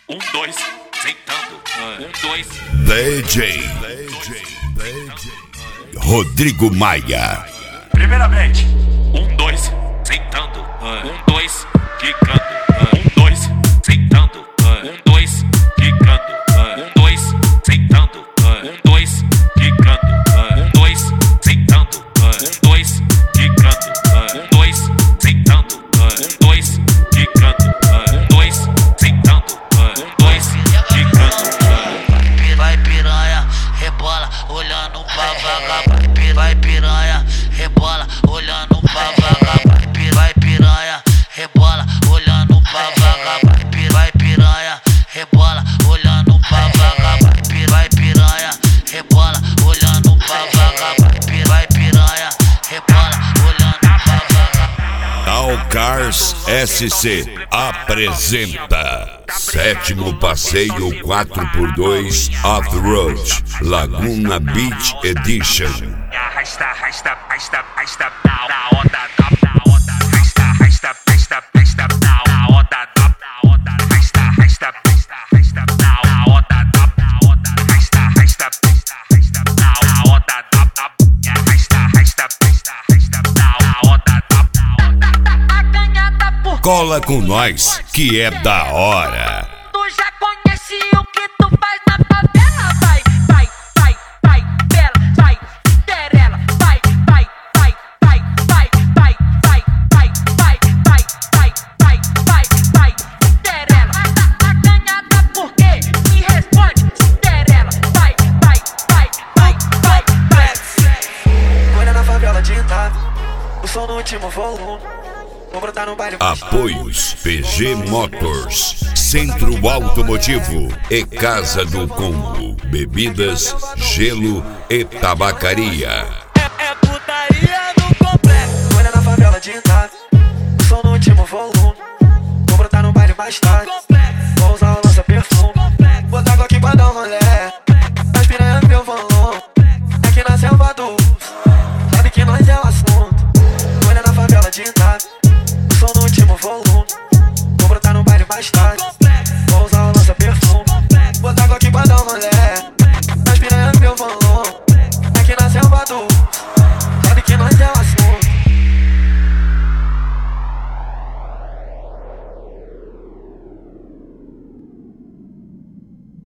Um, dois, sentando. Um, dois. DJ Rodrigo Maia. Primeiramente, um, dois, sentando. Um, dois, quicando. Um, dois, sentando. Um, dois, quicando. Um, dois, sentando. Um, dois, quicando. Um, dois, sentando. Um, dois, quicando. Um, dois, sentando. Um, dois, quicando. Um, dois, sentando. Um, dois, quicando. Vai piranha, rebola, olhando pra vagabunda. Vai piranha, rebola, olhando pra vagabunda. Vai piranha, rebola, olhando pra vagabunda. Vai piranha, rebola, olhando pra vagabunda. Vai piranha, rebola, olhando pra vagabunda. Vai piranha, rebola, olhando pra vagabunda. Talcars SC apresenta sétimo passeio 4x2 Off-Road Laguna Beach Edition. Arrasta, arrasta, arrasta, arrasta, na onda, na onda, arrasta, arrasta, arrasta, arrasta, na onda, na onda, arrasta, arrasta, arrasta, arrasta, na onda, na onda, arrasta, arrasta, arrasta, arrasta, na onda, arrasta, arrasta, arrasta, arrasta, na onda, na onda. A ganhada por Cola com nós que é da hora. tu já conhece o que tu faz na favela. Vai, vai, vai, vai, bela, vai, Cinderela. Vai, vai, vai, vai, vai, vai, vai, vai, vai, vai, vai, vai, vai, vai, Cinderela. A ganhada por quê? Me responde, Cinderela. Vai, vai, vai, vai, vai, vai. Olha na favela de Itá, o som no último volume. Vou brotar no baile. Apoios PG Motors, Centro Automotivo e Casa do Combo, bebidas, gelo e tabacaria. É putaria no complexo. Olha na favela de Itá, o som no último volume. Vou brotar no baile mais tarde. Vou usar o lança perfume. Botar água aqui pra dar um rolê. As piranhas meu volume. Aqui na selva do sabe que nós é o assunto. Olha na favela de Itá, o som no último volume. Vou brotar no baile mais tarde. Vou usar o lança perfume. Botar água aqui pra dar um rolê. As piranhas meu volume. Aqui na selva do